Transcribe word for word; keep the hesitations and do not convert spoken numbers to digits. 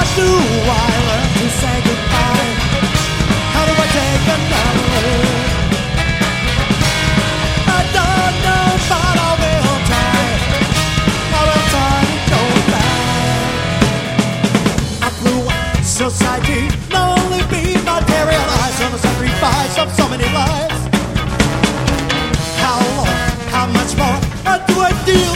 do I learn to say goodbye? How do I take another look? I don't know, but I will try. I will try to go back. Affluent society not only be materialized on the sacrifice of so many lives. How long, how much more, what do I do?